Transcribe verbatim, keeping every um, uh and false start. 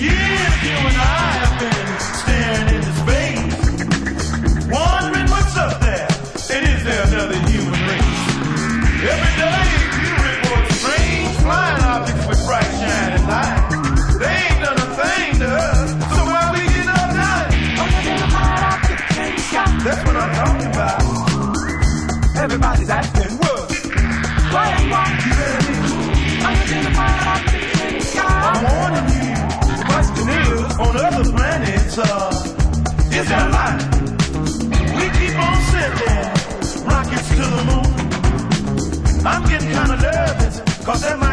years, you and I have been staring into space, wondering what's up there, and is there another human race? Every day you report strange flying objects with bright shining lights. They ain't done a thing to us, so why we getting up now? That's what I'm talking about. Everybody's asking what? Why ain't what? You ready? I'm warning you. The question is, on other planets, uh, is there life? We keep on sending rockets to the moon. I'm getting kind of nervous, cause that might